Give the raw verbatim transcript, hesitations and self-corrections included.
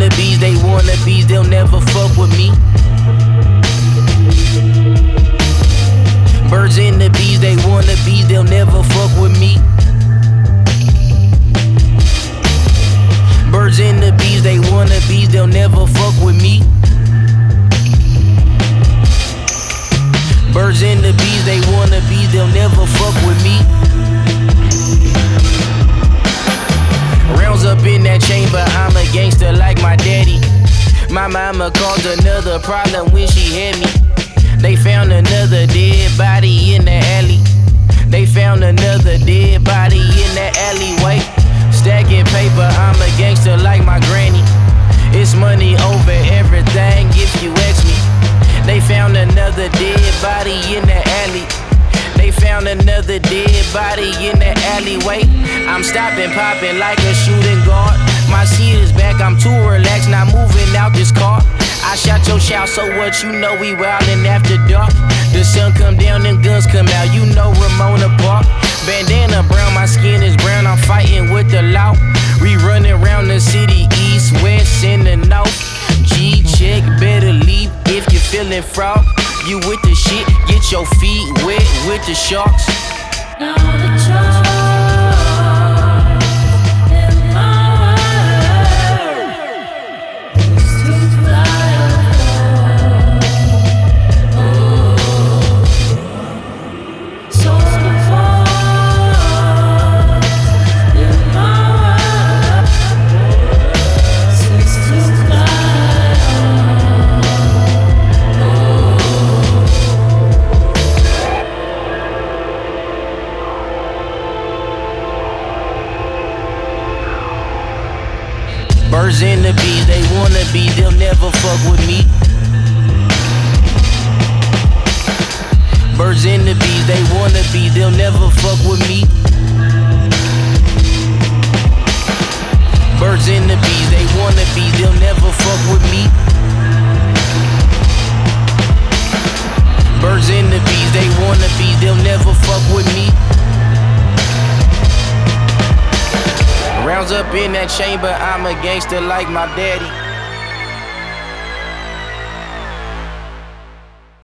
the bees, they wanna bees, they'll never fuck with me. Birds in the bees, they wanna bees, they'll never fuck with me. Birds in the bees, they wanna bees, they'll never fuck with me. Birds in the bees, they wanna bees, they'll never fuck with me. Rounds up in that chamber, I'm a gangster like my daddy. My mama caused another problem when she had me. They found another dead body in the alley. They found another dead body in the alleyway. Stacking paper, I'm a gangster like my granny. It's money over everything if you ask me. They found another dead body in the alley. They found another dead body in the alleyway. I'm stopping, popping like a shooting guard. My seat is back, I'm too relaxed, not moving out this car. I shot your shout, so what, you know we wildin' after dark. The sun come down and guns come out, you know Ramona Park. Bandana brown, my skin is brown, I'm fighting with the law. We running around the city, east, west, and the north. G-check, better leave if you're feeling fraud. You with the shit, get your feet wet with the sharks. Now the charge in my world is to fly oh, so the fall in my world is to fly. Birds in the bees, they wanna be, they'll never fuck with me. Birds in the bees, they wanna be, they'll never fuck with me. Birds in the bees, they wanna be, they'll never fuck with me. Birds in the bees, they wanna be, they'll never fuck with me. Rounds up in that chamber, I'm a gangster like my daddy.